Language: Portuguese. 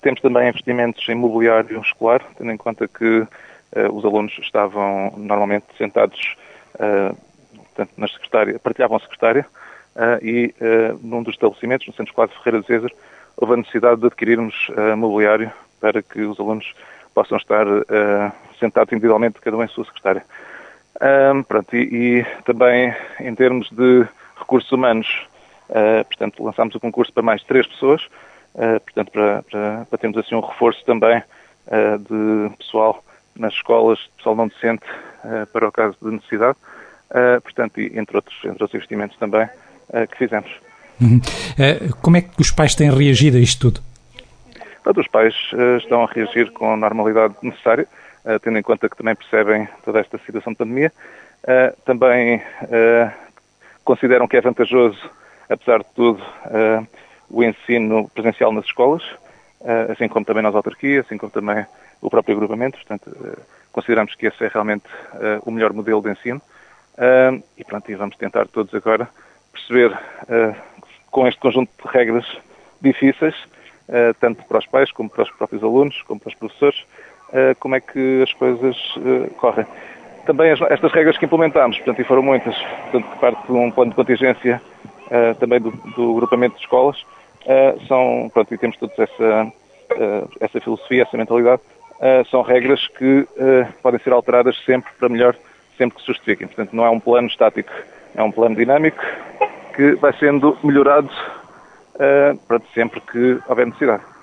Temos também investimentos em mobiliário escolar, tendo em conta que os alunos estavam normalmente sentados portanto, na secretária, partilhavam a secretária e num dos estabelecimentos, no Centro Escolar de Ferreira de Zezer, houve a necessidade de adquirirmos mobiliário para que os alunos possam estar sentados individualmente, cada um em sua secretária. E também em termos de recursos humanos, portanto, lançámos o concurso para mais 3 pessoas, portanto, para termos assim um reforço também de pessoal nas escolas, pessoal não docente, para o caso de necessidade, portanto, e entre outros investimentos também que fizemos. Como é que os pais têm reagido a isto tudo? Os pais estão a reagir com a normalidade necessária, tendo em conta que também percebem toda esta situação de pandemia. Também consideram que é vantajoso, apesar de tudo, o ensino presencial nas escolas, assim como também nas autarquias, assim como também o próprio agrupamento. Portanto, consideramos que esse é realmente o melhor modelo de ensino. E vamos tentar todos agora perceber, com este conjunto de regras difíceis, tanto para os pais, como para os próprios alunos, como para os professores, como é que as coisas correm. Também estas regras que implementámos, portanto, e foram muitas, portanto, que parte de um plano de contingência também do agrupamento de escolas, e temos todos essa filosofia, essa mentalidade, são regras que podem ser alteradas sempre para melhor, sempre que se justifiquem. Portanto, não é um plano estático, é um plano dinâmico que vai sendo melhorado sempre que houver necessidade.